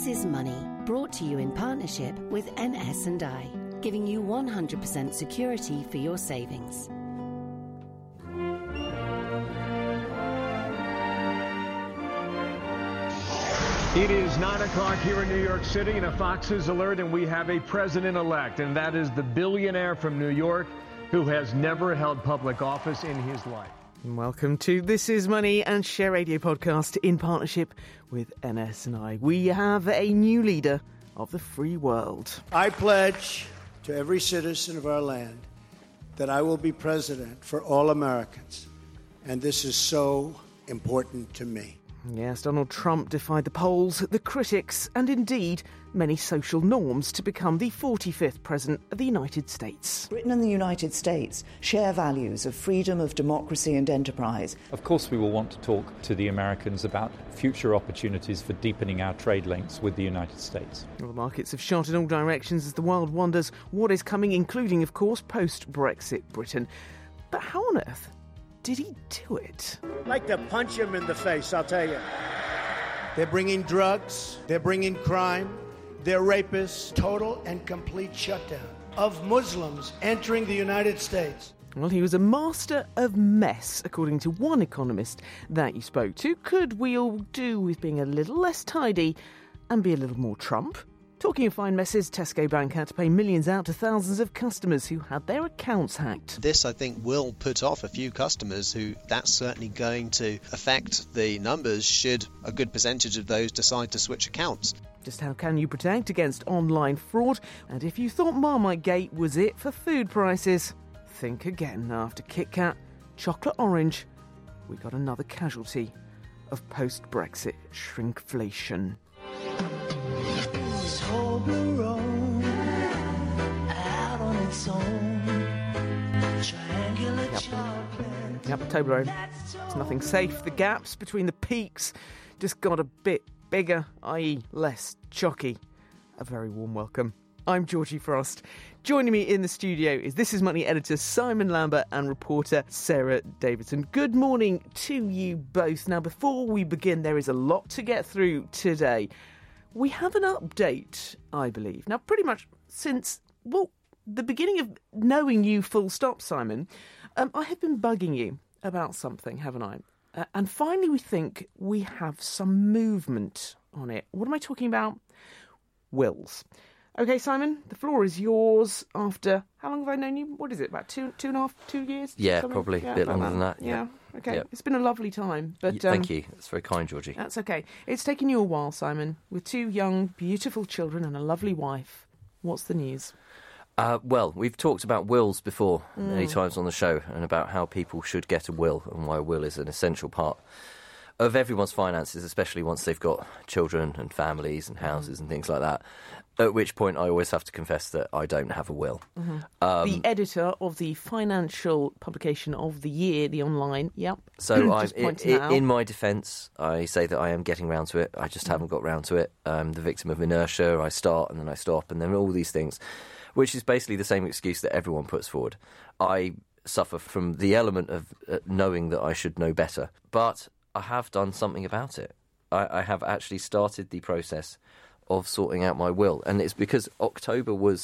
This is Money, brought to you in partnership with NS&I, giving you 100% security for your savings. It is 9 o'clock here in New York City, and a Fox News alert, and we have a president-elect, and that is the billionaire from New York who has never held public office in his life. Welcome to This Is Money and Share Radio podcast in partnership with NS&I. We have a new leader of the free world. I pledge to every citizen of our land that I will be president for all Americans, and this is so important to me. Yes, Donald Trump defied the polls, the critics, and indeed many social norms to become the 45th President of the United States. Britain and the United States share values of freedom, of democracy and enterprise. Of course we will want to talk to the Americans about future opportunities for deepening our trade links with the United States. Well, the markets have shot in all directions as the world wonders what is coming, including, of course, post-Brexit Britain. But how on earth did he do it? I'd like to punch him in the face, I'll tell you. They're bringing drugs, they're bringing crime, they're rapists, total and complete shutdown of Muslims entering the United States. Well, he was a master of mess, according to one economist that you spoke to. Could we all do with being a little less tidy and be a little more Trump? Talking of fine messes, Tesco Bank had to pay millions out to thousands of customers who had their accounts hacked. This, I think, will put off a few customers who that's certainly going to affect the numbers should a good percentage of those decide to switch accounts. Just how can you protect against online fraud? And if you thought Marmite Gate was it for food prices, think again. After Kit Kat, chocolate orange, we got another casualty of post-Brexit shrinkflation. Yep, Toblerone. It's nothing safe. The gaps between the peaks just got a bit bigger, i.e. less chalky. A very warm welcome. I'm Georgie Frost. Joining me in the studio is This Is Money editor Simon Lambert and reporter Sarah Davidson. Good morning to you both. Now, before we begin, there is a lot to get through today. We have an update, I believe. Now, pretty much since, well, the beginning of knowing you full stop, Simon, I have been bugging you about something, haven't I? And finally we think we have some movement on it. What am I talking about? Wills. OK, Simon, the floor is yours after, how long have I known you? What is it, about two and a half, 2 years? Yeah, probably a bit longer than that. Yeah, OK. Yep. It's been a lovely time. But thank you. That's very kind, Georgie. That's OK. It's taken you a while, Simon, with 2 young, beautiful children and a lovely wife. What's the news? Well, we've talked about wills before many times on the show and about how people should get a will and why a will is an essential part of everyone's finances, especially once they've got children and families and houses and things like that, at which point I always have to confess that I don't have a will. The editor of the financial publication of the year, the online, yep. So in my defence, I say that I am getting round to it. I just haven't got round to it. I'm the victim of inertia. I start and then I stop and then all these things, which is basically the same excuse that everyone puts forward. I suffer from the element of knowing that I should know better. But I have done something about it. I have actually started the process of sorting out my will. And it's because October was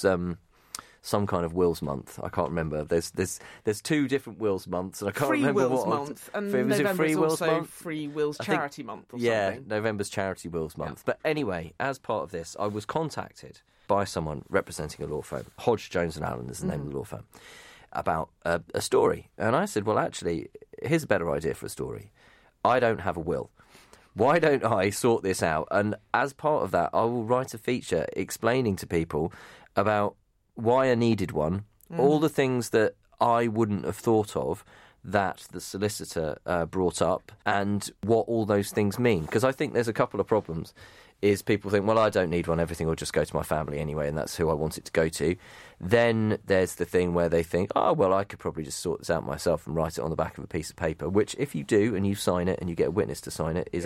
some kind of wills month. I can't remember. There's 2 different wills months, and I can't remember what. Free Wills Month, and was November's it Free Wills also Month? Free Wills Charity Month or something. Yeah, November's Charity Wills Month. Yeah. But anyway, as part of this, I was contacted by someone representing a law firm, Hodge, Jones and Allen is the name of the law firm, about a story. And I said, well, actually, here's a better idea for a story. I don't have a will. Why don't I sort this out? And as part of that, I will write a feature explaining to people about why I needed one, all the things that I wouldn't have thought of that the solicitor brought up, and what all those things mean. Because I think there's a couple of problems. Is people think, well, I don't need one, everything will just go to my family anyway, and that's who I want it to go to. Then there's the thing where they think, oh, well, I could probably just sort this out myself and write it on the back of a piece of paper, which if you do and you sign it and you get a witness to sign it, is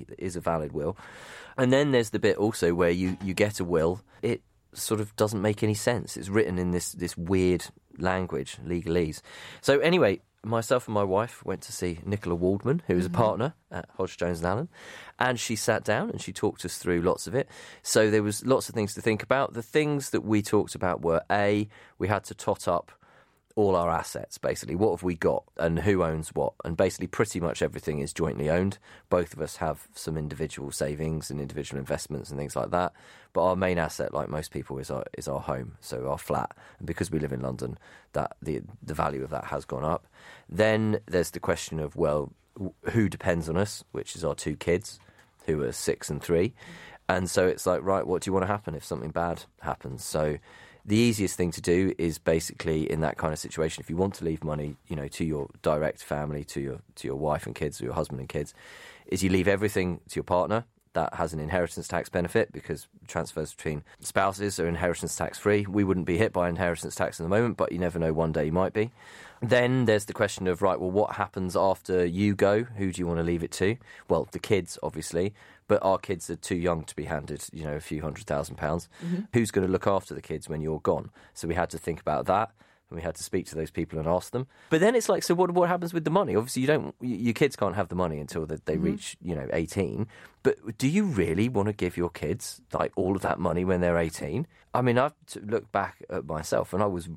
a valid will. And then there's the bit also where you get a will, it sort of doesn't make any sense. It's written in this weird language, legalese. So anyway, myself and my wife went to see Nicola Waldman, who is a partner at Hodge, Jones & Allen, and she sat down and she talked us through lots of it. So there was lots of things to think about. The things that we talked about were, A, we had to tot up all our assets, basically. What have we got and who owns what? And basically pretty much everything is jointly owned. Both of us have some individual savings and individual investments and things like that. But our main asset, like most people, is our home, so our flat. And because we live in London, that the value of that has gone up. Then there's the question of, well, who depends on us, which is our 2 kids, who are 6 and 3. And so it's like, right, what do you want to happen if something bad happens? So the easiest thing to do is basically in that kind of situation, if you want to leave money, to your direct family, to your wife and kids, or your husband and kids, is you leave everything to your partner. That has an inheritance tax benefit because transfers between spouses are inheritance tax free. We wouldn't be hit by inheritance tax in the moment, but you never know, one day you might be. Then there's the question of, right, well, what happens after you go? Who do you want to leave it to? Well, the kids, obviously, but our kids are too young to be handed, a few £100,000. Mm-hmm. Who's going to look after the kids when you're gone? So we had to think about that. And we had to speak to those people and ask them. But then it's like, so what happens with the money? Obviously, your kids can't have the money until they reach, 18. But do you really want to give your kids all of that money when they're 18? I mean, I've looked back at myself, and I was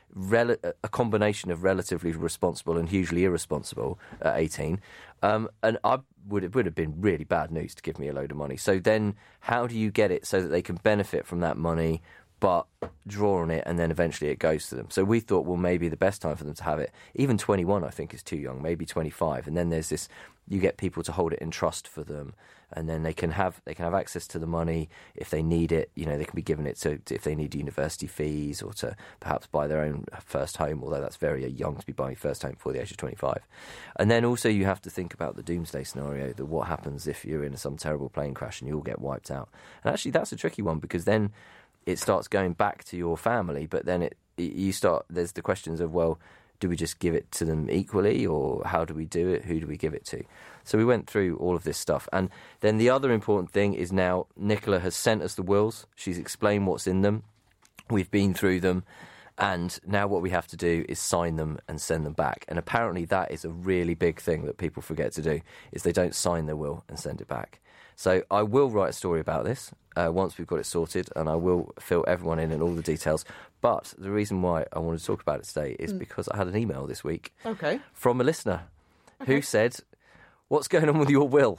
a combination of relatively responsible and hugely irresponsible at 18. And it would have been really bad news to give me a load of money. So then how do you get it so that they can benefit from that money but draw on it, and then eventually it goes to them? So we thought, well, maybe the best time for them to have it, even 21, I think, is too young, maybe 25. And then there's this, you get people to hold it in trust for them, and then they can have access to the money if they need it. They can be given it to if they need university fees or to perhaps buy their own first home, although that's very young to be buying first home before the age of 25. And then also you have to think about the doomsday scenario, that what happens if you're in some terrible plane crash and you all get wiped out. And actually that's a tricky one, because then it starts going back to your family, but then there's the questions of, well, do we just give it to them equally, or how do we do it? Who do we give it to? So we went through all of this stuff. And then the other important thing is now Nicola has sent us the wills. She's explained what's in them. We've been through them. And now what we have to do is sign them and send them back. And apparently that is a really big thing that people forget to do, is they don't sign their will and send it back. So I will write a story about this once we've got it sorted, and I will fill everyone in and all the details. But the reason why I wanted to talk about it today is because I had an email this week from a listener who said, what's going on with your will?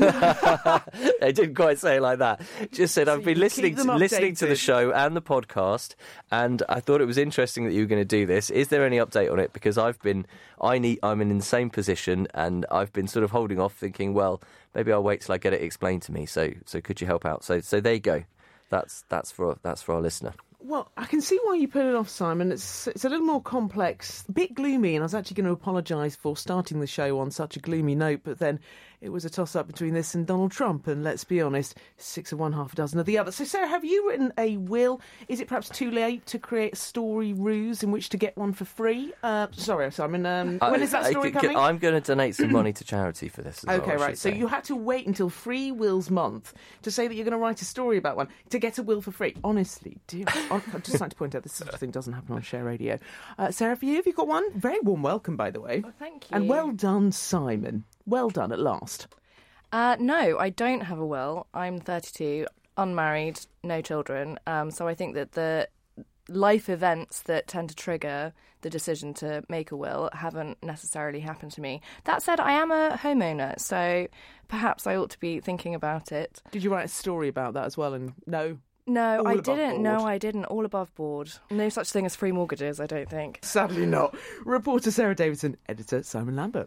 They didn't quite say it like that. Just said, I've been listening to the show and the podcast, and I thought it was interesting that you were going to do this. Is there any update on it? Because I'm in the same position, and I've been sort of holding off, thinking, well, maybe I'll wait till I get it explained to me. So could you help out? So there you go. That's for our listener. Well, I can see why you put it off, Simon. It's a little more complex, a bit gloomy, and I was actually going to apologise for starting the show on such a gloomy note, but then it was a toss-up between this and Donald Trump, and let's be honest, 6 of one, half a dozen of the other. So, Sarah, have you written a will? Is it perhaps too late to create a story ruse in which to get one for free? Sorry, Simon, when is that story coming? I'm going to donate some money to charity for this as okay, well, right. So you had to wait until Free Wills Month to say that you're going to write a story about one, to get a will for free. Honestly, dear, I'd just like to point out this sort of thing doesn't happen on Share Radio. Sarah, for you, have you got one? Very warm welcome, by the way. Well, thank you. And well done, Simon. Well done at last. No, I don't have a will. I'm 32, unmarried, no children. So I think that the life events that tend to trigger the decision to make a will haven't necessarily happened to me. That said, I am a homeowner, so perhaps I ought to be thinking about it. Did you write a story about that as well? And no, I didn't. No, I didn't. All above board. No such thing as free mortgages, I don't think. Sadly not. Reporter Sarah Davidson, editor Simon Lambert.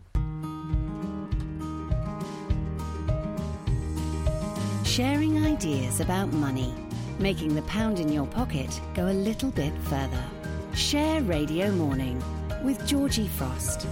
Sharing ideas about money, making the pound in your pocket go a little bit further. Share Radio Morning with Georgie Frost.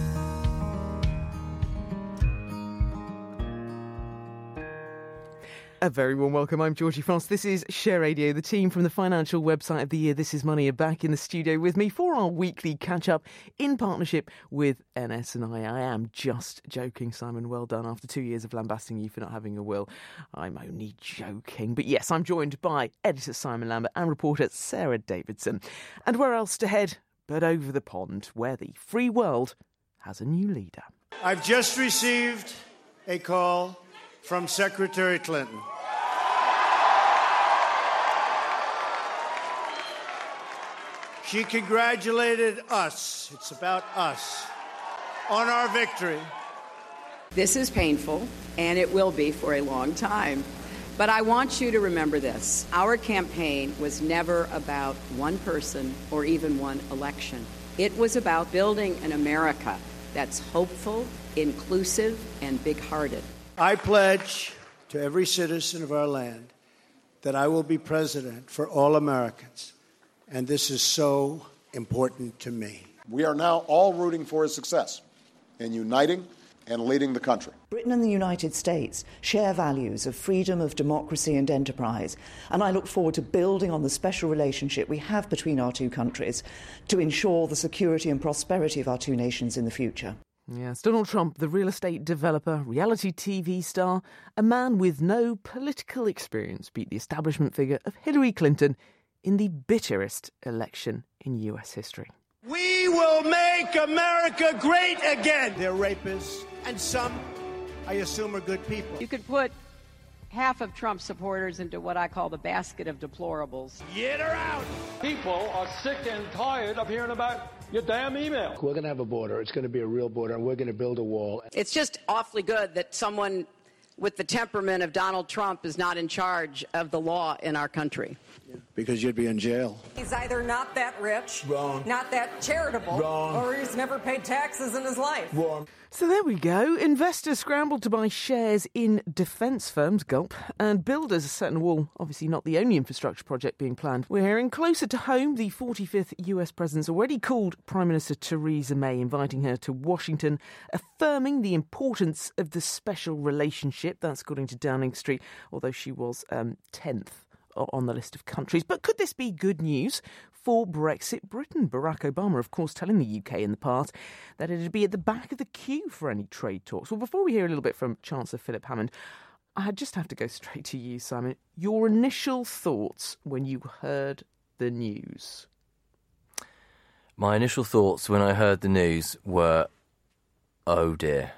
A very warm welcome. I'm Georgie Frost. This is Share Radio. The team from the financial website of the year, This Is Money, are back in the studio with me for our weekly catch-up in partnership with NS&I. I am just joking, Simon. Well done. After 2 years of lambasting you for not having a will, I'm only joking. But yes, I'm joined by editor Simon Lambert and reporter Sarah Davidson. And where else to head but over the pond, where the free world has a new leader. I've just received a call from Secretary Clinton. She congratulated us, it's about us, on our victory. This is painful, and it will be for a long time. But I want you to remember this. Our campaign was never about one person or even one election. It was about building an America that's hopeful, inclusive, and big-hearted. I pledge to every citizen of our land that I will be president for all Americans. And this is so important to me. We are now all rooting for his success in uniting and leading the country. Britain and the United States share values of freedom, of democracy and enterprise, and I look forward to building on the special relationship we have between our two countries to ensure the security and prosperity of our two nations in the future. Yes, Donald Trump, the real estate developer, reality TV star, a man with no political experience, beat the establishment figure of Hillary Clinton in the bitterest election in US history. We will make America great again. They're rapists, and some, I assume, are good people. You could put half of Trump supporters into what I call the basket of deplorables. Get her out! People are sick and tired of hearing about your damn email. We're going to have a border. It's going to be a real border, and we're going to build a wall. It's just awfully good that someone with the temperament of Donald Trump is not in charge of the law in our country. Because you'd be in jail. He's either not that rich, wrong, not that charitable, wrong, or he's never paid taxes in his life. Wrong. So there we go. Investors scrambled to buy shares in defence firms, gulp, and builders are setting a wall. Obviously not the only infrastructure project being planned. We're hearing closer to home. The 45th US president's already called Prime Minister Theresa May, inviting her to Washington, affirming the importance of the special relationship. That's according to Downing Street, although she was 10th on the list of countries. But could this be good news for Brexit Britain? Barack Obama, of course, telling the UK in the past that it'd be at the back of the queue for any trade talks. Well, before we hear a little bit from Chancellor Philip Hammond, I just have to go straight to you, Simon. Your initial thoughts when you heard the news? My initial thoughts when I heard the news were, oh dear.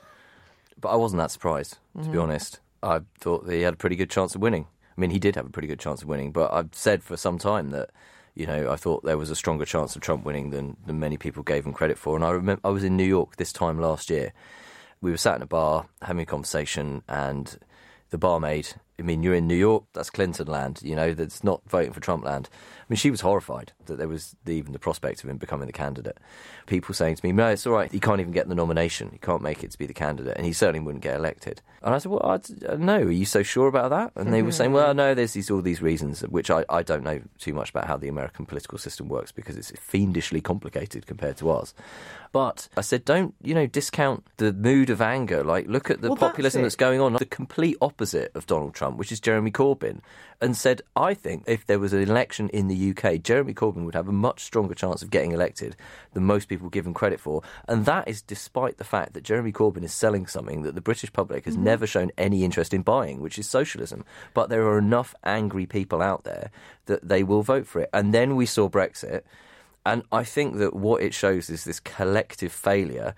But I wasn't that surprised, to be honest. I thought that he had a pretty good chance of winning. I mean, he did have a pretty good chance of winning, but I've said for some time that, you know, I thought there was a stronger chance of Trump winning than many people gave him credit for. And I remember I was in New York this time last year. We were sat in a bar having a conversation, and the barmaid, I mean, you're in New York, that's Clinton land, you know, that's not voting for Trump land. I mean, she was horrified that there was even the prospect of him becoming the candidate. People saying to me, no, it's all right, he can't even get the nomination, he can't make it to be the candidate, and he certainly wouldn't get elected. And I said, well, no, are you so sure about that? And they were saying, well, no, there's all these reasons, which I don't know too much about how the American political system works, because it's fiendishly complicated compared to ours. But I said, don't, you know, discount the mood of anger. Like, look at the populism that's going on. The complete opposite of Donald Trump, which is Jeremy Corbyn, and said, I think if there was an election in the UK, Jeremy Corbyn would have a much stronger chance of getting elected than most people give him credit for. And that is despite the fact that Jeremy Corbyn is selling something that the British public has never shown any interest in buying, which is socialism. But there are enough angry people out there that they will vote for it. And then we saw Brexit. And I think that what it shows is this collective failure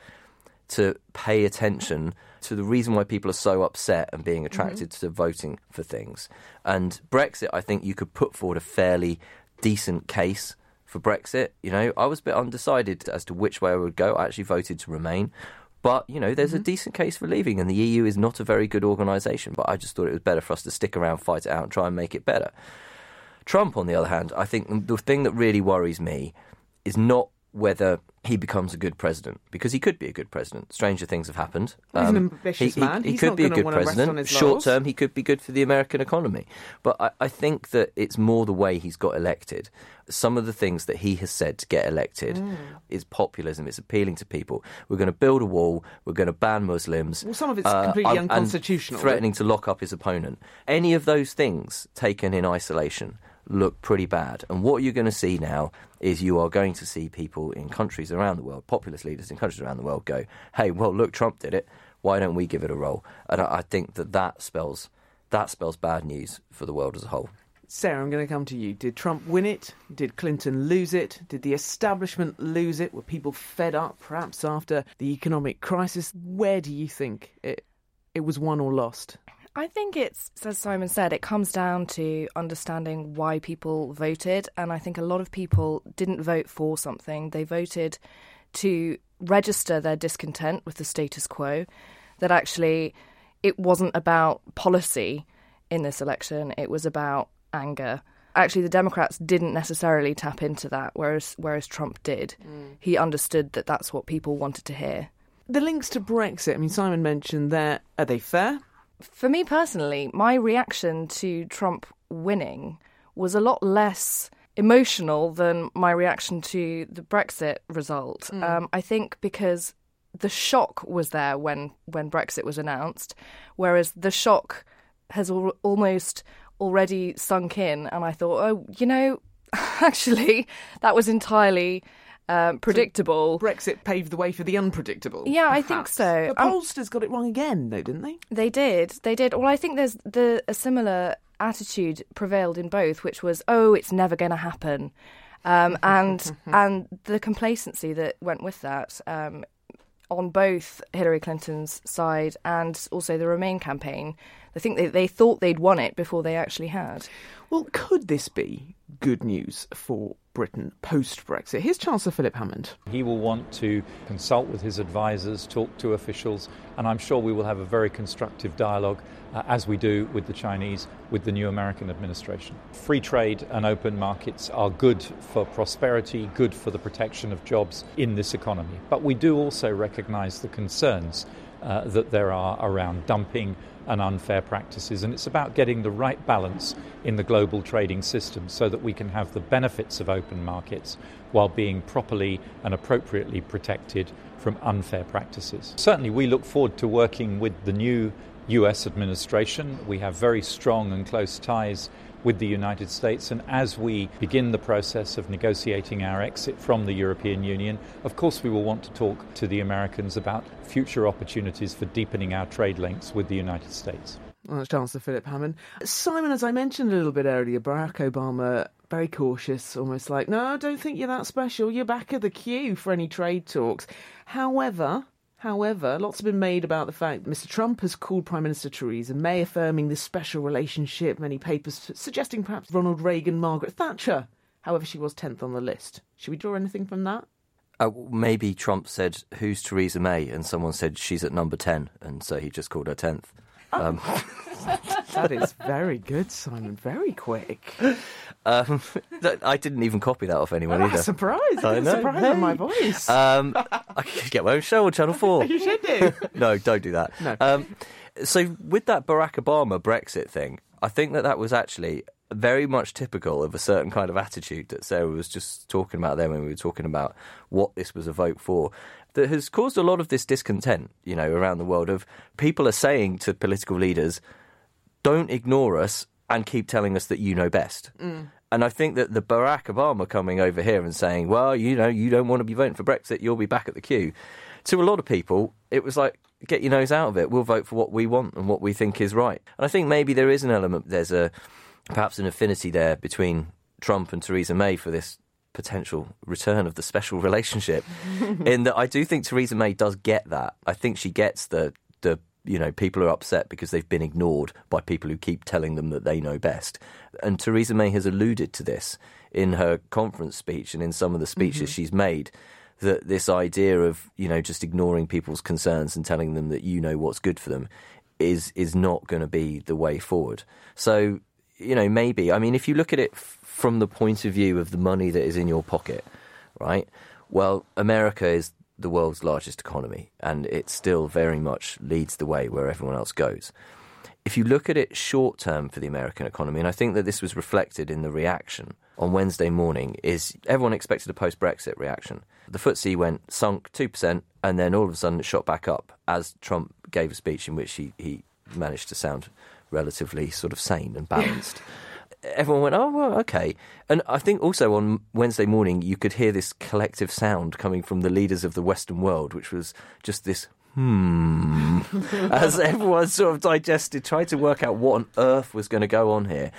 to pay attention to the reason why people are so upset and being attracted to voting for things. And Brexit, I think you could put forward a fairly decent case for Brexit. You know, I was a bit undecided as to which way I would go. I actually voted to remain. But, you know, there's a decent case for leaving, and the EU is not a very good organisation. But I just thought it was better for us to stick around, fight it out and try and make it better. Trump, on the other hand, I think the thing that really worries me is not whether he becomes a good president, because he could be a good president. Stranger things have happened. He's an ambitious man. He could be a good president. Short term, he could be good for the American economy. But I think that it's more the way he's got elected. Some of the things that he has said to get elected is populism. It's appealing to people. We're going to build a wall. We're going to ban Muslims. Well, some of it's completely unconstitutional. Threatening to lock up his opponent. Any of those things taken in isolation look pretty bad. And what you're going to see now is you are going to see people in countries around the world, populist leaders in countries around the world go, hey, well, look, Trump did it. Why don't we give it a roll? And I think that spells bad news for the world as a whole. Sarah, I'm going to come to you. Did Trump win it? Did Clinton lose it? Did the establishment lose it? Were people fed up, perhaps after the economic crisis? Where do you think it was won or lost? I think it's, as Simon said, it comes down to understanding why people voted. And I think a lot of people didn't vote for something. They voted to register their discontent with the status quo, that actually it wasn't about policy in this election. It was about anger. Actually, the Democrats didn't necessarily tap into that, whereas Trump did. He understood that that's what people wanted to hear. The links to Brexit, I mean, Simon mentioned there, are they fair? For me personally, my reaction to Trump winning was a lot less emotional than my reaction to the Brexit result. I think because the shock was there when Brexit was announced, whereas the shock has almost already sunk in, and I thought, actually, that was entirely predictable. So Brexit paved the way for the unpredictable. Yeah, perhaps. I think so. The pollsters got it wrong again, though, didn't they? They did. Well, I think there's a similar attitude prevailed in both, which was, it's never going to happen. And the complacency that went with that on both Hillary Clinton's side and also the Remain campaign. I think they thought they'd won it before they actually had. Well, could this be good news for Britain post-Brexit? Here's Chancellor Philip Hammond. He will want to consult with his advisers, talk to officials, and I'm sure we will have a very constructive dialogue, as we do with the Chinese, with the new American administration. Free trade and open markets are good for prosperity, good for the protection of jobs in this economy. But we do also recognise the concerns that there are around dumping and unfair practices, and it's about getting the right balance in the global trading system so that we can have the benefits of open markets while being properly and appropriately protected from unfair practices. Certainly we look forward to working with the new US administration. We have very strong and close ties with the United States, and as we begin the process of negotiating our exit from the European Union, of course we will want to talk to the Americans about future opportunities for deepening our trade links with the United States. Well, that's Chancellor Philip Hammond. Simon, as I mentioned a little bit earlier, Barack Obama, very cautious, almost like, no, I don't think you're that special. You're back of the queue for any trade talks. However, lots have been made about the fact that Mr. Trump has called Prime Minister Theresa May, affirming this special relationship, many papers suggesting perhaps Ronald Reagan, Margaret Thatcher. However, she was 10th on the list. Should we draw anything from that? Maybe Trump said, who's Theresa May? And someone said, she's at number 10. And so he just called her 10th. That is very good, Simon. Very quick. I didn't even copy that off anyone either. Surprise! I know. Surprise on my voice. I could get my own show on Channel 4. You should do. No, don't do that. No. So with that Barack Obama Brexit thing, I think that was actually very much typical of a certain kind of attitude that Sarah was just talking about there when we were talking about what this was a vote for, that has caused a lot of this discontent, around the world, of people are saying to political leaders, don't ignore us and keep telling us that you know best. And I think that the Barack Obama coming over here and saying, well, you don't want to be voting for Brexit, you'll be back at the queue. To a lot of people, it was like, get your nose out of it. We'll vote for what we want and what we think is right. And I think maybe there is an element, there's perhaps an affinity there between Trump and Theresa May for this potential return of the special relationship, in that I do think Theresa May does get that. I think she gets the people are upset because they've been ignored by people who keep telling them that they know best. And Theresa May has alluded to this in her conference speech and in some of the speeches she's made, that this idea of, just ignoring people's concerns and telling them that you know what's good for them is not going to be the way forward. So, maybe, if you look at it from the point of view of the money that is in your pocket, right? Well, America is the world's largest economy, and it still very much leads the way where everyone else goes. If you look at it short term for the American economy, and I think that this was reflected in the reaction on Wednesday morning, is everyone expected a post-Brexit reaction. The FTSE sunk 2%, and then all of a sudden it shot back up as Trump gave a speech in which he managed to sound relatively sort of sane and balanced. Everyone went, oh, well, okay. And I think also on Wednesday morning, you could hear this collective sound coming from the leaders of the Western world, which was just this, as everyone sort of digested, tried to work out what on earth was going to go on here.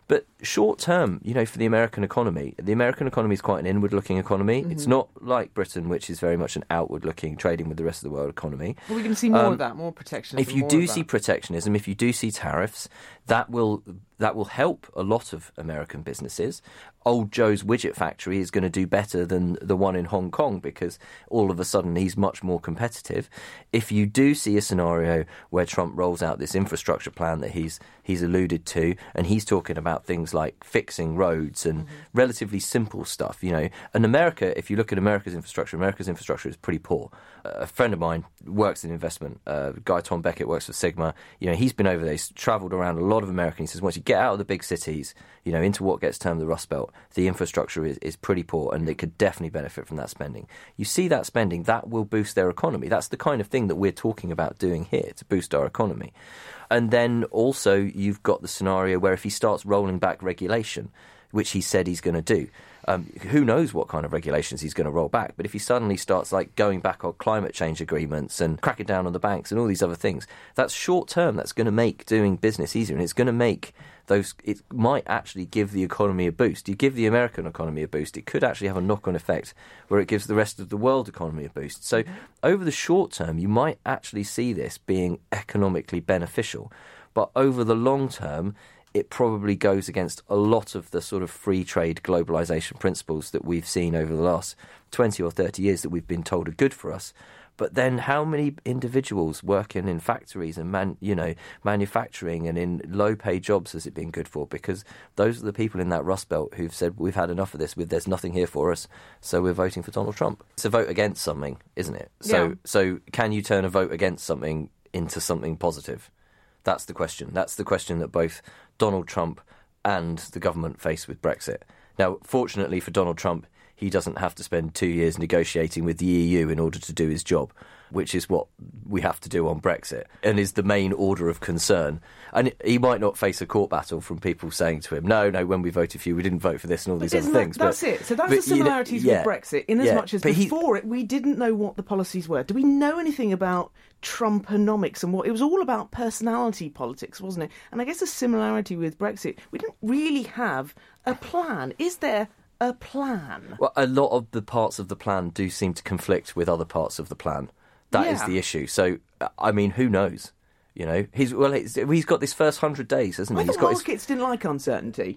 But short term, for the American economy is quite an inward-looking economy. Mm-hmm. It's not like Britain, which is very much an outward-looking, trading with the rest of the world economy. Well, we're going to see more of that, more protectionism. If you do see protectionism, if you do see tariffs, that will help a lot of American businesses. Old Joe's widget factory is going to do better than the one in Hong Kong because all of a sudden he's much more competitive. If you do see a scenario where Trump rolls out this infrastructure plan that he's alluded to, and he's talking about things like fixing roads and relatively simple stuff, And America, if you look at America's infrastructure is pretty poor. A friend of mine works in investment. Guy Tom Beckett works for Sigma. He's been over there. He's travelled around a lot of America. He says once you get out of the big cities, into what gets termed the Rust Belt, the infrastructure is pretty poor, and they could definitely benefit from that spending. You see that spending, that will boost their economy. That's the kind of thing that we're talking about doing here to boost our economy. And then also you've got the scenario where if he starts rolling back regulation, which he said he's going to do, who knows what kind of regulations he's going to roll back. But if he suddenly starts going back on climate change agreements and cracking down on the banks and all these other things, that's short term. That's going to make doing business easier, and it's going to make it might actually give the economy a boost. You give the American economy a boost, it could actually have a knock-on effect where it gives the rest of the world economy a boost. So over the short term, you might actually see this being economically beneficial. But over the long term, it probably goes against a lot of the sort of free trade globalization principles that we've seen over the last 20 or 30 years that we've been told are good for us. But then how many individuals working in factories and manufacturing and in low-paid jobs has it been good for? Because those are the people in that Rust Belt who've said, we've had enough of this, there's nothing here for us, so we're voting for Donald Trump. It's a vote against something, isn't it? So can you turn a vote against something into something positive? That's the question. That's the question that both Donald Trump and the government face with Brexit. Now, fortunately for Donald Trump, he doesn't have to spend 2 years negotiating with the EU in order to do his job, which is what we have to do on Brexit and is the main order of concern. And he might not face a court battle from people saying to him, no, when we voted for you, we didn't vote for this and all these other things. That's it. So that's the similarities with Brexit, in as much as before it, we didn't know what the policies were. Do we know anything about Trumponomics and what? It was all about personality politics, wasn't it? And I guess a similarity with Brexit, we didn't really have a plan. Is there a plan? Well, a lot of the parts of the plan do seem to conflict with other parts of the plan. That is the issue. So, I mean, who knows? He's got this first 100 days, hasn't he? I thought markets didn't like uncertainty.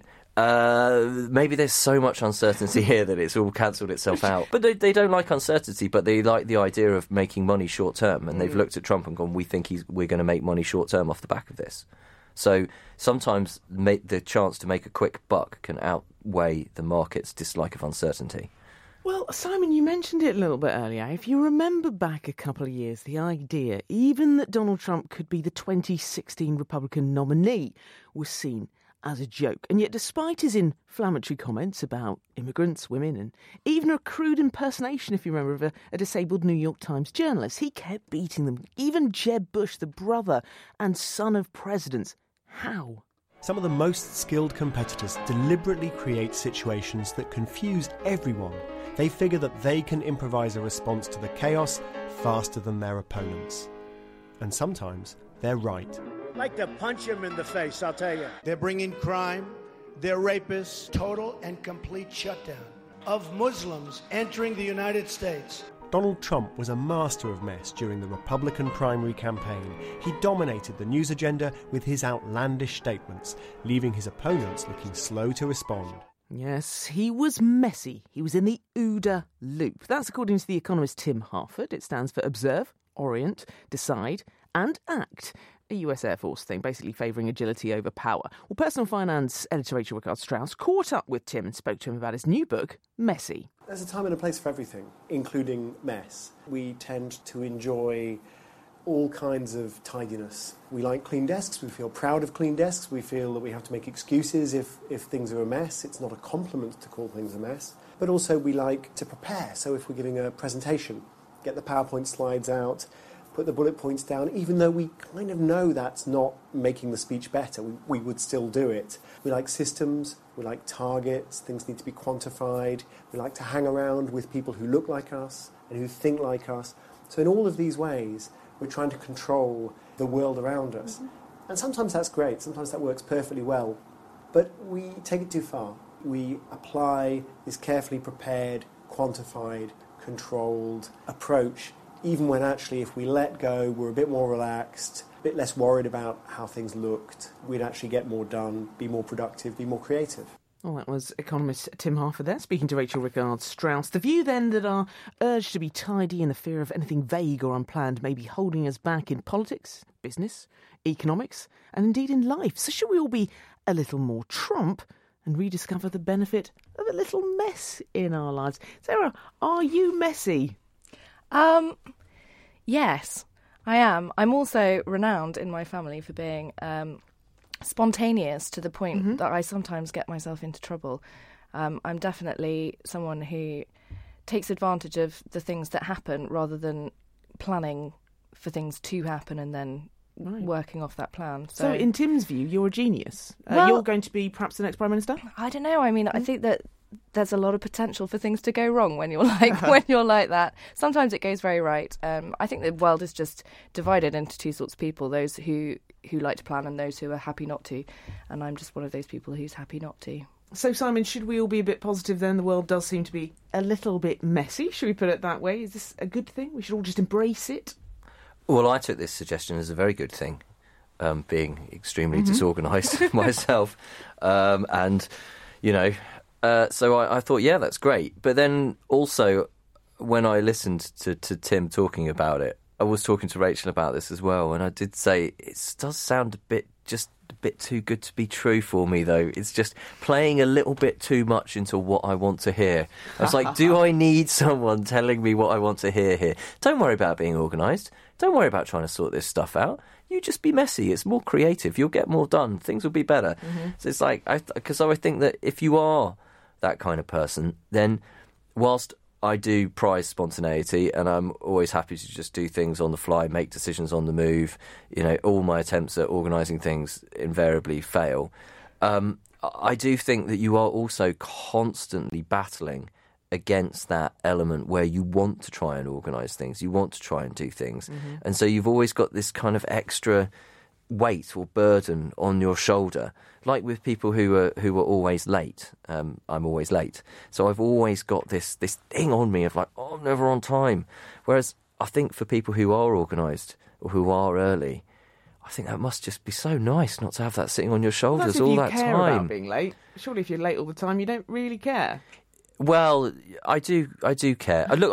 Maybe there's so much uncertainty here that it's all cancelled itself out. But they don't like uncertainty, but they like the idea of making money short term. And they've looked at Trump and gone, we think we're going to make money short term off the back of this. So sometimes the chance to make a quick buck can outweigh the market's dislike of uncertainty. Well, Simon, you mentioned it a little bit earlier. If you remember back a couple of years, the idea even that Donald Trump could be the 2016 Republican nominee was seen as a joke. And yet, despite his inflammatory comments about immigrants, women, and even a crude impersonation, if you remember, of a disabled New York Times journalist, he kept beating them. Even Jeb Bush, the brother and son of presidents. How? Some of the most skilled competitors deliberately create situations that confuse everyone. They figure that they can improvise a response to the chaos faster than their opponents. And sometimes they're right. I'd like to punch him in the face, I'll tell you. They're bringing crime, they're rapists, total and complete shutdown of Muslims entering the United States. Donald Trump was a master of mess during the Republican primary campaign. He dominated the news agenda with his outlandish statements, leaving his opponents looking slow to respond. Yes, he was messy. He was in the OODA loop. That's according to the economist Tim Harford. It stands for Observe, Orient, Decide and Act. A US Air Force thing, basically favouring agility over power. Well, personal finance editor Rachel Rickard-Strauss caught up with Tim and spoke to him about his new book, Messy. There's a time and a place for everything, including mess. We tend to enjoy all kinds of tidiness. We like clean desks, we feel proud of clean desks, we feel that we have to make excuses if things are a mess. It's not a compliment to call things a mess. But also we like to prepare, so if we're giving a presentation, get the PowerPoint slides out, put the bullet points down, even though we kind of know that's not making the speech better, we would still do it. We like systems, we like targets, things need to be quantified, we like to hang around with people who look like us and who think like us. So in all of these ways, we're trying to control the world around us. And sometimes that's great, sometimes that works perfectly well. But we take it too far. We apply this carefully prepared, quantified, controlled approach, even when actually if we let go, we're a bit more relaxed, a bit less worried about how things looked, we'd actually get more done, be more productive, be more creative. Well, that was economist Tim Harford there, speaking to Rachel Ricards-Strauss. The view then that our urge to be tidy and the fear of anything vague or unplanned may be holding us back in politics, business, economics, and indeed in life. So should we all be a little more Trump and rediscover the benefit of a little mess in our lives? Sarah, are you messy? Yes, I am. I'm also renowned in my family for being spontaneous to the point that I sometimes get myself into trouble. I'm definitely someone who takes advantage of the things that happen rather than planning for things to happen and then working off that plan. So in Tim's view, you're a genius. You're going to be perhaps the next Prime Minister? I don't know. I mean, I think that there's a lot of potential for things to go wrong when you're like that. Sometimes it goes very right. I think the world is just divided into two sorts of people: those who like to plan and those who are happy not to. And I'm just one of those people who's happy not to. So, Simon, should we all be a bit positive then? The world does seem to be a little bit messy. Should we put it that way? Is this a good thing? We should all just embrace it? Well, I took this suggestion as a very good thing, being extremely disorganised myself. And, you know, so I thought, yeah, that's great. But then also, when I listened to Tim talking about it, I was talking to Rachel about this as well, and I did say it does sound a bit too good to be true for me, though. It's just playing a little bit too much into what I want to hear. I was like, do I need someone telling me what I want to hear here? Don't worry about being organised. Don't worry about trying to sort this stuff out. You just be messy. It's more creative. You'll get more done. Things will be better. So it's like, because I think that if you are that kind of person, then whilst I do prize spontaneity and I'm always happy to just do things on the fly, make decisions on the move. You know, all my attempts at organising things invariably fail. I do think that you are also constantly battling against that element where you want to try and organise things, you want to try and do things. And so you've always got this kind of extra weight or burden on your shoulder, like with people who are always late. I'm always late, so I've always got this thing on me of like, oh, I'm never on time. Whereas I think for people who are organised or who are early, I think that must just be so nice not to have that sitting on your shoulders all that time. That's if you care about being late. Surely if you're late all the time, you don't really care. Well, I do care. Look,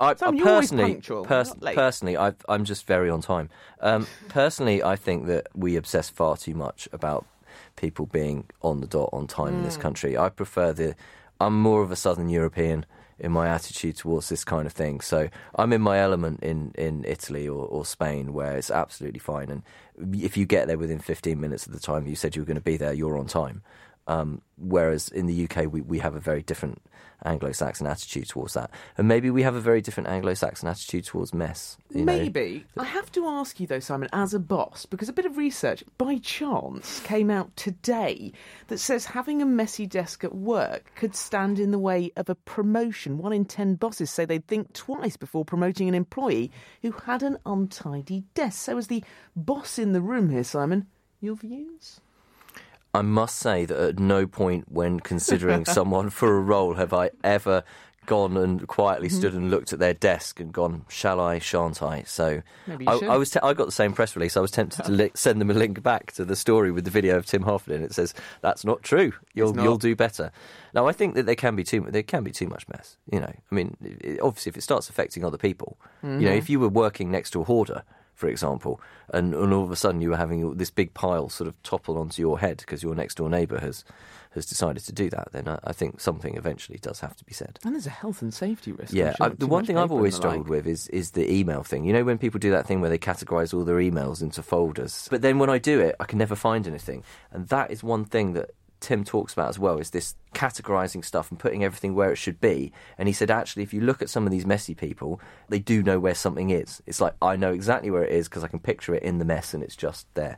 personally, I'm just very on time. Personally, I think that we obsess far too much about people being on the dot on time in this country. I'm more of a Southern European in my attitude towards this kind of thing. So I'm in my element in Italy or Spain, where it's absolutely fine. And if you get there within 15 minutes of the time you said you were going to be there, you're on time. Whereas in the UK, we have a very different Anglo-Saxon attitude towards that. And maybe we have a very different Anglo-Saxon attitude towards mess. Maybe. I have to ask you, though, Simon, as a boss, because a bit of research, by chance, came out today that says having a messy desk at work could stand in the way of a promotion. 1 in 10 bosses say they'd think twice before promoting an employee who had an untidy desk. So as the boss in the room here, Simon, your views? I must say that at no point when considering someone for a role have I ever gone and quietly stood and looked at their desk and gone, shall I, shan't I? So I got the same press release. I was tempted to send them a link back to the story with the video of Tim Harford in it. It says, that's not true. You'll do better. Now, I think that there can be too much mess. You know, I mean, obviously, if it starts affecting other people, you know, if you were working next to a hoarder, for example, and all of a sudden you were having this big pile sort of topple onto your head because your next door neighbour has decided to do that, then I think something eventually does have to be said. And there's a health and safety risk. Yeah, the one thing I've always struggled with is the email thing. You know, when people do that thing where they categorise all their emails into folders, but then when I do it, I can never find anything. And that is one thing that Tim talks about as well, is this categorising stuff and putting everything where it should be. And he said, actually, if you look at some of these messy people, they do know where something is. It's like, I know exactly where it is because I can picture it in the mess and it's just there.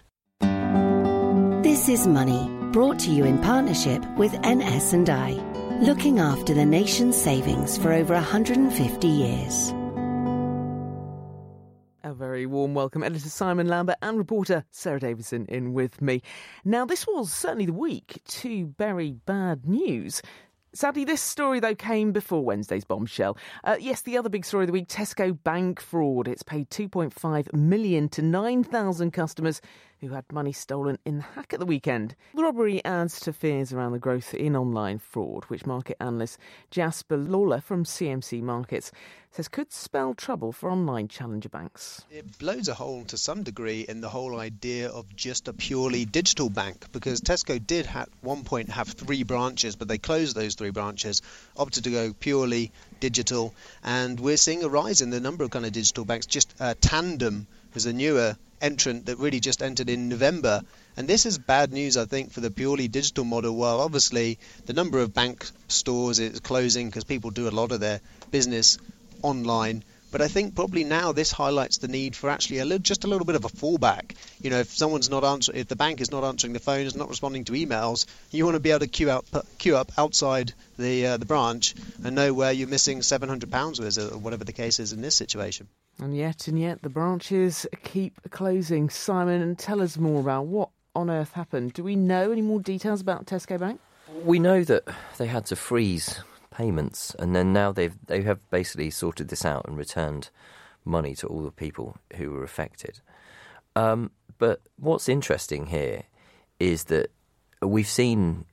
This is Money, brought to you in partnership with NS&I, looking after the nation's savings for over 150 years. A very warm welcome, Editor Simon Lambert and reporter Sarah Davison in with me. Now, this was certainly the week to bury bad news. Sadly, this story, though, came before Wednesday's bombshell. Yes, the other big story of the week, Tesco bank fraud. It's paid $2.5 million to 9,000 customers who had money stolen in the hack at the weekend. The robbery adds to fears around the growth in online fraud, which market analyst Jasper Lawler from CMC Markets says could spell trouble for online challenger banks. It blows a hole to some degree in the whole idea of just a purely digital bank, because Tesco did at one point have 3 branches, but they closed those 3 branches, opted to go purely digital, and we're seeing a rise in the number of kind of digital banks. Just Tandem is a newer entrant that really just entered in November, and this is bad news, I think, for the purely digital model. Well, obviously the number of bank stores is closing because people do a lot of their business online, but I think probably now this highlights the need for actually just a little bit of a fallback. You know, if if the bank is not answering the phone, is not responding to emails, you want to be able to queue up outside the branch and know where you're missing £700 worth, or whatever the case is in this situation. And yet, the branches keep closing. Simon, tell us more about what on earth happened. Do we know any more details about Tesco Bank? We know that they had to freeze payments, and then now they have basically sorted this out and returned money to all the people who were affected. But what's interesting here is that we've seen,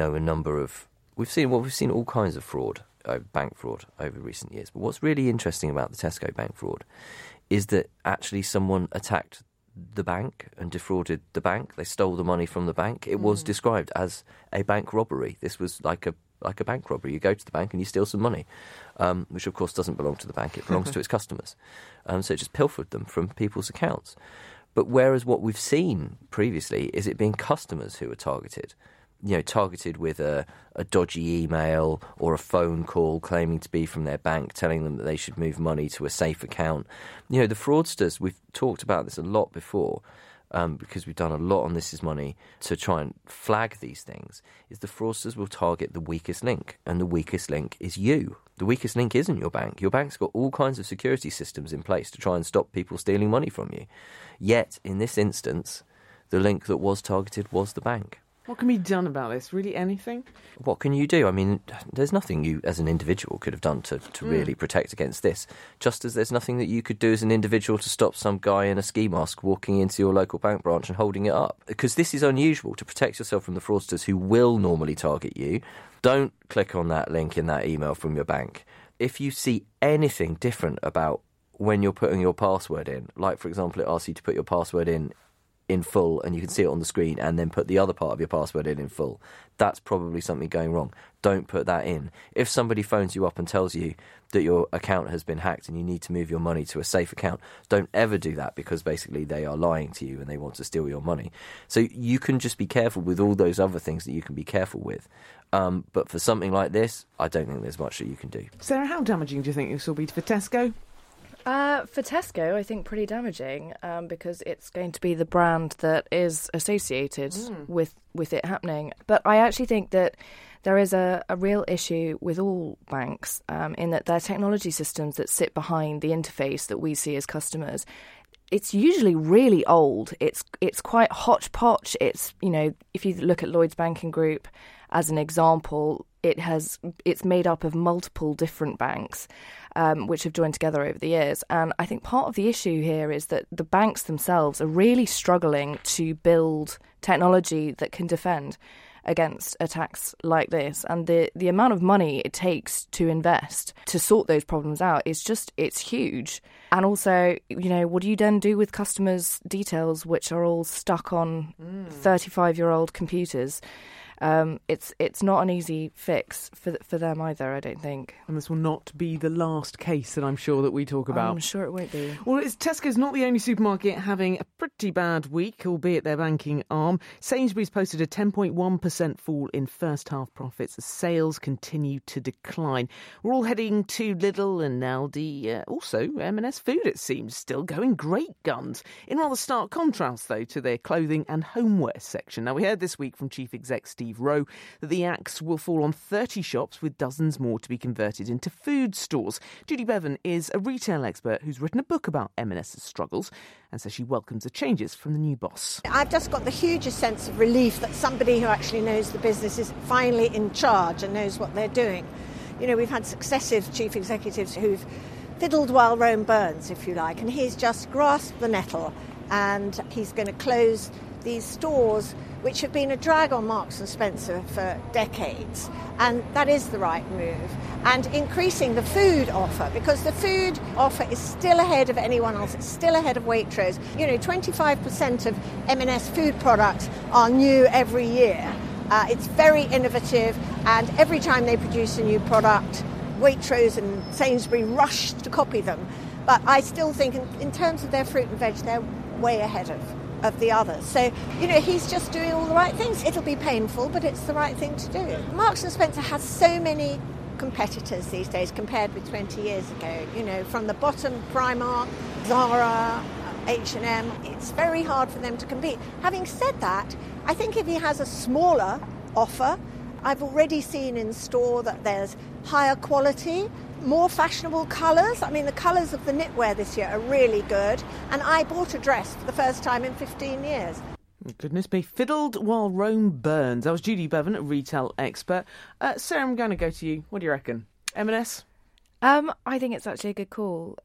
we've seen all kinds of fraud, bank fraud over recent years. But what's really interesting about the Tesco bank fraud is that actually someone attacked the bank and defrauded the bank. They stole the money from the bank. It was described as a bank robbery. This was like a bank robbery. You go to the bank and you steal some money, which of course doesn't belong to the bank. It belongs to its customers. So it just pilfered them from people's accounts. But whereas what we've seen previously is it being customers who are targeted, targeted with a dodgy email or a phone call claiming to be from their bank, telling them that they should move money to a safe account. The fraudsters, we've talked about this a lot before, because we've done a lot on This Is Money to try and flag these things, is the fraudsters will target the weakest link, and the weakest link is you. The weakest link isn't your bank. Your bank's got all kinds of security systems in place to try and stop people stealing money from you. Yet, in this instance, the link that was targeted was the bank. What can be done about this? Really anything? What can you do? I mean, there's nothing you as an individual could have done to really protect against this. Just as there's nothing that you could do as an individual to stop some guy in a ski mask walking into your local bank branch and holding it up. Because this is unusual. To protect yourself from the fraudsters who will normally target you, don't click on that link in that email from your bank. If you see anything different about when you're putting your password in, like, for example, it asks you to put your password in full and you can see it on the screen, and then put the other part of your password in full, that's probably something going wrong. Don't put that in. If somebody phones you up and tells you that your account has been hacked and you need to move your money to a safe account, don't ever do that, because basically they are lying to you and they want to steal your money. So you can just be careful with all those other things that you can be careful with. But for something like this, I don't think there's much that you can do. Sarah, how damaging do you think this will be for Tesco? For Tesco, I think pretty damaging, because it's going to be the brand that is associated with it happening. But I actually think that there is a real issue with all banks, in that their technology systems that sit behind the interface that we see as customers, it's usually really old. It's quite hodgepodge. It's, if you look at Lloyds Banking Group as an example, it's made up of multiple different banks, which have joined together over the years. And I think part of the issue here is that the banks themselves are really struggling to build technology that can defend against attacks like this. And the amount of money it takes to invest to sort those problems out it's huge. And also, what do you then do with customers' details, which are all stuck on 35-year-old computers? It's not an easy fix for them either, I don't think. And this will not be the last case that I'm sure that we talk about. I'm sure it won't be. Well, Tesco's not the only supermarket having a pretty bad week, albeit their banking arm. Sainsbury's posted a 10.1% fall in first half profits as sales continue to decline. We're all heading to Lidl and Aldi, also M&S Food, it seems, still going great guns. In rather stark contrast, though, to their clothing and homeware section. Now, we heard this week from Chief Exec Steve Steve Rowe that the axe will fall on 30 shops, with dozens more to be converted into food stores. Judy Bevan is a retail expert who's written a book about M&S's struggles and says she welcomes the changes from the new boss. I've just got the hugest sense of relief that somebody who actually knows the business is finally in charge and knows what they're doing. You know, we've had successive chief executives who've fiddled while Rome burns, if you like, and he's just grasped the nettle, and he's going to close these stores which have been a drag on Marks & Spencer for decades, and that is the right move. And increasing the food offer, because the food offer is still ahead of anyone else, it's still ahead of Waitrose. You know, 25% of M&S food products are new every year. It's very innovative, and every time they produce a new product, Waitrose and Sainsbury rush to copy them. But I still think in terms of their fruit and veg, they're way ahead of the others. So, you know, he's just doing all the right things. It'll be painful, but it's the right thing to do. Marks & Spencer has so many competitors these days compared with 20 years ago. You know, from the bottom, Primark, Zara, H&M, it's very hard for them to compete. Having said that, I think if he has a smaller offer, I've already seen in store that there's higher quality, more fashionable colours. I mean, the colours of the knitwear this year are really good. And I bought a dress for the first time in 15 years. Goodness me. Fiddled while Rome burns. That was Judy Bevan, a retail expert. Sarah, I'm going to go to you. What do you reckon? M&S? I think it's actually a good call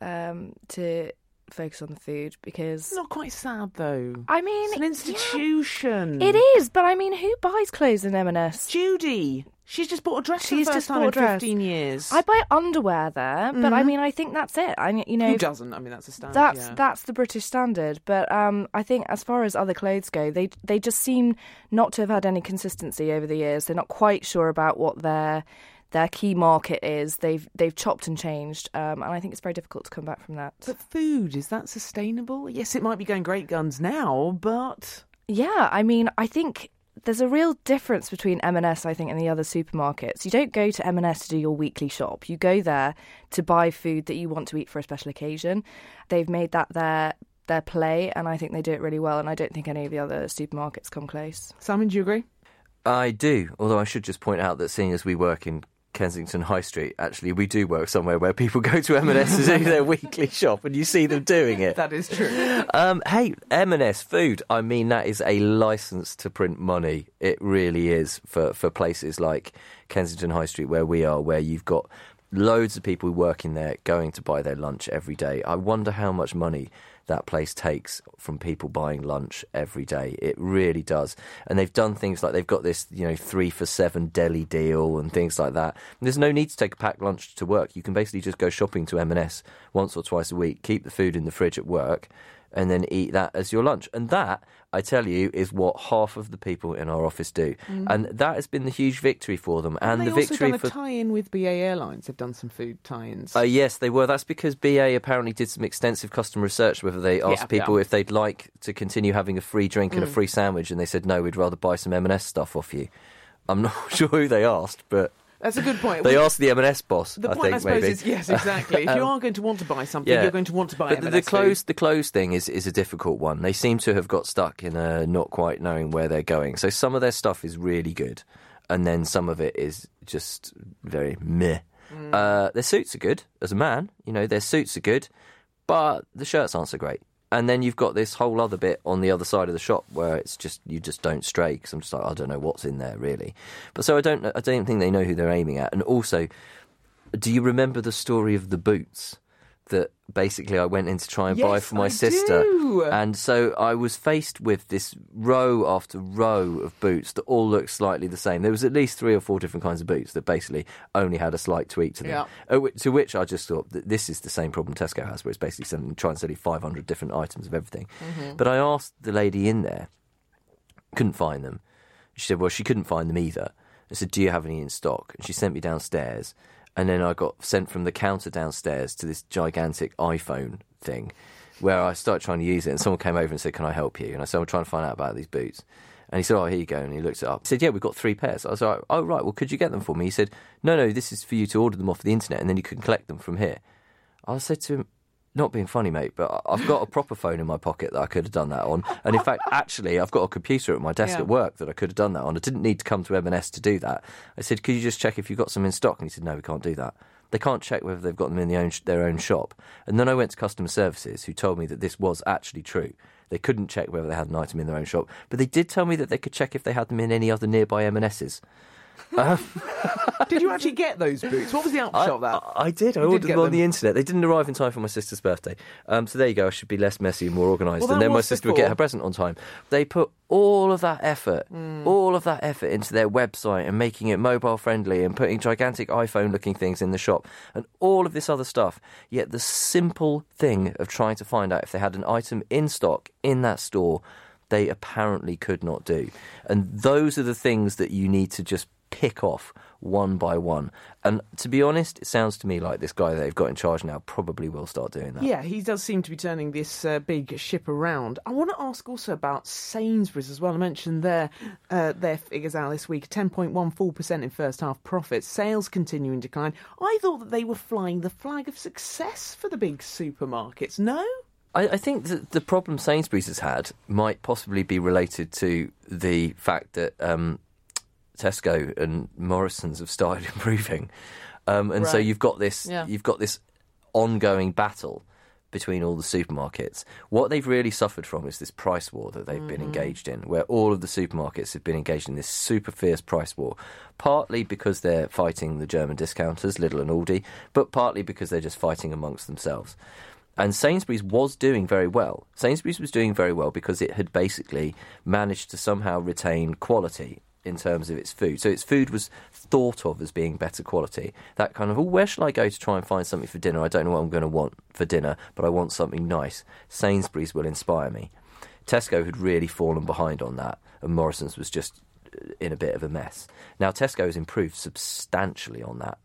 to focus on the food, because... It's not quite sad, though. I mean... It's an institution. Yeah, it is, but I mean, who buys clothes in M&S? Judy. She's just bought a dress for the first time in 15 years. I buy underwear there, but I mean, I think that's it. You know, who doesn't? I mean, that's a standard. That's the British standard. But I think as far as other clothes go, they just seem not to have had any consistency over the years. They're not quite sure about what their key market is. They've chopped and changed, and I think it's very difficult to come back from that. But food, is that sustainable? Yes, it might be going great guns now, but... Yeah, I mean, I think... There's a real difference between M&S, I think, and the other supermarkets. You don't go to M&S to do your weekly shop. You go there to buy food that you want to eat for a special occasion. They've made that their play, and I think they do it really well, and I don't think any of the other supermarkets come close. Simon, do you agree? I do, although I should just point out that seeing as we work in Kensington High Street, actually, we do work somewhere where people go to M&S to do their weekly shop, and you see them doing it. That is true. Hey, M&S food, I mean, that is a licence to print money. It really is for places like Kensington High Street, where we are, where you've got loads of people working there going to buy their lunch every day. I wonder how much money that place takes from people buying lunch every day. It really does. And they've done things like they've got this, 3 for $7 deli deal and things like that. And there's no need to take a packed lunch to work. You can basically just go shopping to M&S once or twice a week, keep the food in the fridge at work, and then eat that as your lunch. And that, I tell you, is what half of the people in our office do. And that has been the huge victory for them. And the victory also done a tie-in with BA Airlines. They've done some food tie-ins. Yes, they were. That's because BA apparently did some extensive customer research, whether they asked people if they'd like to continue having a free drink and a free sandwich, and they said, no, we'd rather buy some M&S stuff off you. I'm not sure who they asked, but... That's a good point. They asked the M&S boss, the I point, think, I suppose, maybe. Is, yes, exactly. If you are going to want to buy something, you're going to want to buy but M&S the clothes thing is a difficult one. They seem to have got stuck in not quite knowing where they're going. So some of their stuff is really good, and then some of it is just very meh. Their suits are good, as a man. Their suits are good, but the shirts aren't so great. And then you've got this whole other bit on the other side of the shop where it's just you just don't stray, because I'm just like, I don't know what's in there really. But so I don't think they know who they're aiming at. And also, do you remember the story of the boots that basically I went in to try and buy for my sister? Do. And so I was faced with this row after row of boots that all looked slightly the same. There was at least 3 or 4 different kinds of boots that basically only had a slight tweak to them. To which I just thought that this is the same problem Tesco has, where it's basically trying to sell you 500 different items of everything. But I asked the lady in there, couldn't find them. She said, well, she couldn't find them either. I said, do you have any in stock? And she sent me downstairs. And then I got sent from the counter downstairs to this gigantic iPhone thing where I started trying to use it, and someone came over and said, can I help you? And I said, I'm trying to find out about these boots. And he said, oh, here you go. And he looked it up. He said, yeah, we've got 3 pairs. I was like, oh, right, well, could you get them for me? He said, no, this is for you to order them off the internet, and then you can collect them from here. I said to him, not being funny, mate, but I've got a proper phone in my pocket that I could have done that on. And in fact, actually, I've got a computer at my desk at work that I could have done that on. I didn't need to come to M&S to do that. I said, could you just check if you've got some in stock? And he said, no, we can't do that. They can't check whether they've got them in their own shop. And then I went to customer services, who told me that this was actually true. They couldn't check whether they had an item in their own shop, but they did tell me that they could check if they had them in any other nearby M&S's. Did you actually get those boots? What was the upshot of that? I did. I ordered them on the internet. They didn't arrive in time for my sister's birthday. So there you go. I should be less messy and more organised. And then my sister would get her present on time. They put all of that effort into their website and making it mobile friendly and putting gigantic iPhone looking things in the shop and all of this other stuff. Yet the simple thing of trying to find out if they had an item in stock in that store, they apparently could not do. And those are the things that you need to just pick off one by one. And to be honest, it sounds to me like this guy that they've got in charge now probably will start doing that. Yeah, he does seem to be turning this big ship around. I want to ask also about Sainsbury's as well. I mentioned their figures out this week, 10.14% in first half profits, sales continuing to decline. I thought that they were flying the flag of success for the big supermarkets. No? I think that the problem Sainsbury's has had might possibly be related to the fact that Tesco and Morrison's have started improving, and so you've got this ongoing battle between all the supermarkets. What they've really suffered from is this price war that they've been engaged in, where all of the supermarkets have been engaged in this super fierce price war, partly because they're fighting the German discounters, Lidl and Aldi, but partly because they're just fighting amongst themselves. And Sainsbury's was doing very well. Sainsbury's was doing very well because it had basically managed to somehow retain quality in terms of its food. So its food was thought of as being better quality. That kind of, where shall I go to try and find something for dinner? I don't know what I'm going to want for dinner, but I want something nice. Sainsbury's will inspire me. Tesco had really fallen behind on that, and Morrison's was just in a bit of a mess. Now, Tesco has improved substantially on that.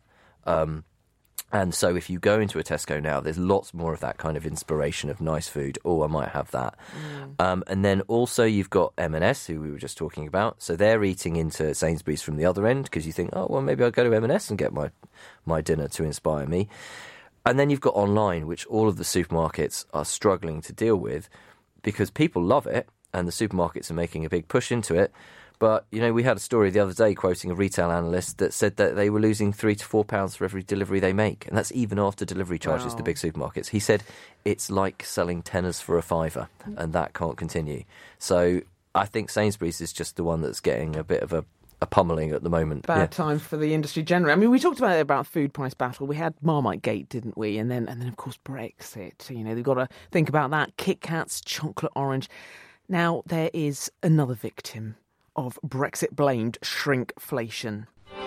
And so if you go into a Tesco now, there's lots more of that kind of inspiration of nice food. Oh, I might have that. And then also you've got M&S, who we were just talking about. So they're eating into Sainsbury's from the other end because you think, oh, well, maybe I'll go to M&S and get my dinner to inspire me. And then you've got online, which all of the supermarkets are struggling to deal with because people love it and the supermarkets are making a big push into it. But, you know, we had a story the other day quoting a retail analyst that said that they were losing £3 to £4 for every delivery they make. And that's even after delivery charges to big supermarkets. He said it's like selling tenors for a fiver, and that can't continue. So I think Sainsbury's is just the one that's getting a bit of a pummelling at the moment. Bad time for the industry generally. I mean, we talked about food price battle. We had Marmite Gate, didn't we? And then of course, Brexit. You know, they've got to think about that. Kit Kats, chocolate orange. Now, there is another victim of Brexit-blamed shrinkflation.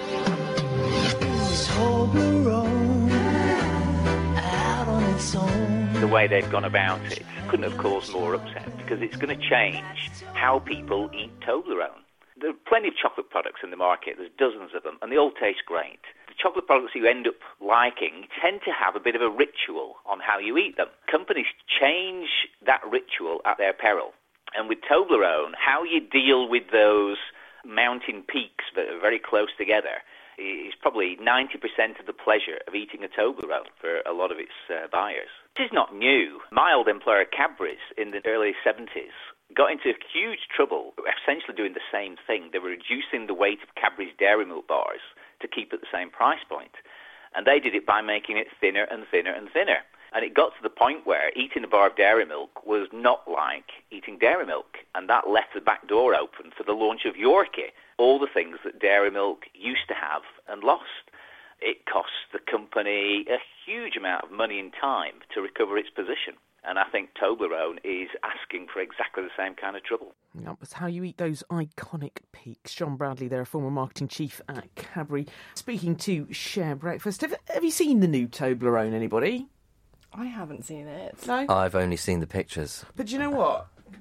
The way they've gone about it couldn't have caused more upset because it's going to change how people eat Toblerone. There are plenty of chocolate products in the market. There's dozens of them, and they all taste great. The chocolate products you end up liking tend to have a bit of a ritual on how you eat them. Companies change that ritual at their peril. And with Toblerone, how you deal with those mountain peaks that are very close together is probably 90% of the pleasure of eating a Toblerone for a lot of its buyers. This is not new. My old employer Cadbury's in the early 70s got into huge trouble essentially doing the same thing. They were reducing the weight of Cadbury's Dairy Milk bars to keep at the same price point. And they did it by making it thinner and thinner and thinner. And it got to the point where eating a bar of dairy milk was not like eating dairy milk. And that left the back door open for the launch of Yorkie, all the things that dairy milk used to have and lost. It cost the company a huge amount of money and time to recover its position. And I think Toblerone is asking for exactly the same kind of trouble. That's how you eat those iconic peaks. John Bradley, they're a former marketing chief at Cadbury. Speaking to Share Breakfast, have you seen the new Toblerone, anybody? I haven't seen it. No? I've only seen the pictures. But do you know what?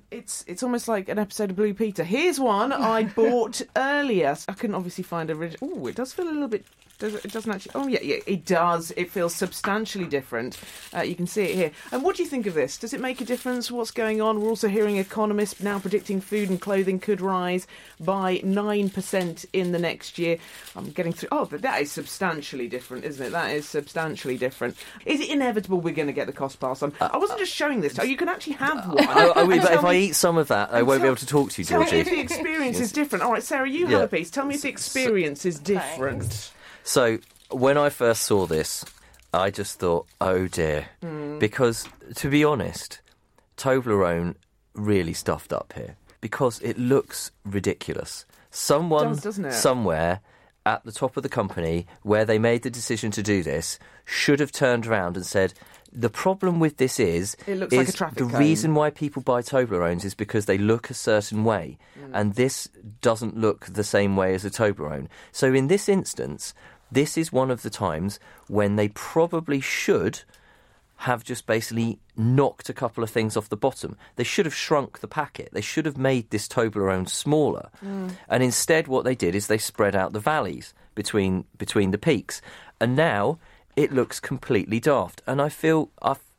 It's almost like an episode of Blue Peter. Here's one I bought earlier. I couldn't obviously find original. Oh, it does feel a little bit. It doesn't actually. Oh, yeah, it does. It feels substantially different. You can see it here. And what do you think of this? Does it make a difference? What's going on? We're also hearing economists now predicting food and clothing could rise by 9% in the next year. I'm getting through. Oh, but that is substantially different, isn't it? That is substantially different. Is it inevitable we're going to get the cost pass on? I wasn't just showing this. You can actually have one. But if I eat some of that, I won't be able to talk to you, Georgie. Tell me if the experience is different. All right, Sarah, you have a piece. Tell me if the experience is different. Thanks. So, when I first saw this, I just thought, oh dear. Because, to be honest, Toblerone really stuffed up here. Because it looks ridiculous. Someone somewhere at the top of the company, where they made the decision to do this, should have turned around and said, the problem with this is like a traffic cone. Reason why people buy Toblerones is because they look a certain way. And this doesn't look the same way as a Toblerone. So in this instance, this is one of the times when they probably should have just basically knocked a couple of things off the bottom. They should have shrunk the packet. They should have made this Toblerone smaller. And instead what they did is they spread out the valleys between the peaks. And now it looks completely daft. And I feel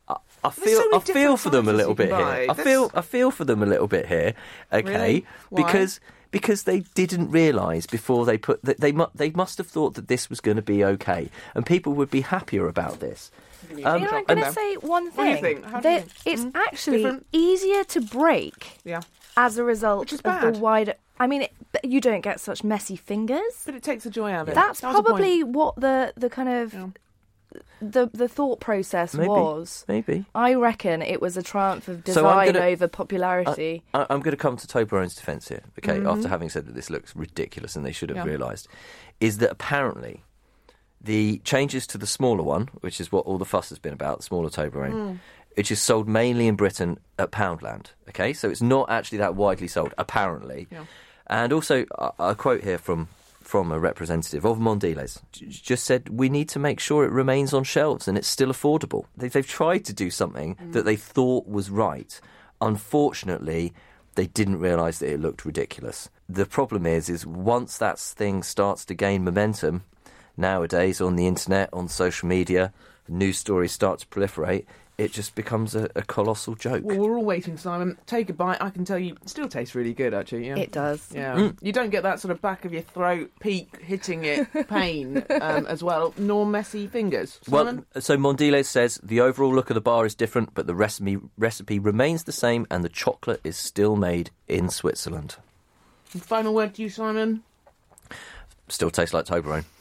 feel for them a little bit here. I feel for them a little bit here. Okay, really? Because they didn't realise before they put they must have thought that this was going to be okay, and people would be happier about this. I'm going to say one thing. What do you think? It's actually easier to break as a result of the wider. I mean, you don't get such messy fingers, but it takes the joy out of it. That's probably what the kind of. Yeah. The thought process was. Maybe. I reckon it was a triumph of design over popularity. I'm going to come to Toblerone's defence here, okay, after having said that this looks ridiculous and they should have realised, is that apparently the changes to the smaller one, which is what all the fuss has been about, the smaller Toblerone, which is sold mainly in Britain at Poundland, okay? So it's not actually that widely sold, apparently. Yeah. And also, a quote here from a representative of Mondelez, just said, we need to make sure it remains on shelves and it's still affordable. They've tried to do something that they thought was right. Unfortunately, they didn't realise that it looked ridiculous. The problem is once that thing starts to gain momentum, nowadays on the internet, on social media, news stories start to proliferate, it just becomes a colossal joke. Well, we're all waiting, Simon. Take a bite. I can tell you, it still tastes really good, actually. Yeah. It does. Yeah. You don't get that sort of back of your throat peak hitting it pain as well, nor messy fingers. Simon? Well, so Mondelez says the overall look of the bar is different, but the recipe remains the same, and the chocolate is still made in Switzerland. And final word to you, Simon. Still tastes like Toblerone.